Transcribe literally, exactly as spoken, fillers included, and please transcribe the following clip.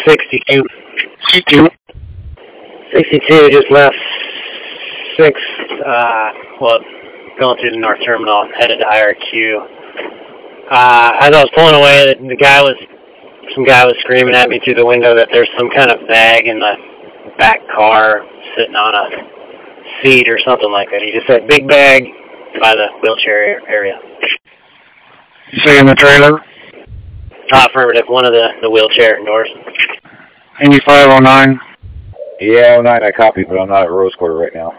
sixty-two. sixty-two. sixty-two just left six, uh, well, going through the North Terminal, headed to I R Q. Uh, as I was pulling away, the, the guy was, some guy was screaming at me through the window that there's some kind of bag in the back car sitting on a seat or something like that. He just said, big bag by the wheelchair area. You say in the trailer? Uh, affirmative, one of the, the wheelchair doors. eighty-five oh nine. Yeah, oh nine, I copy, but I'm not at Rose Quarter right now.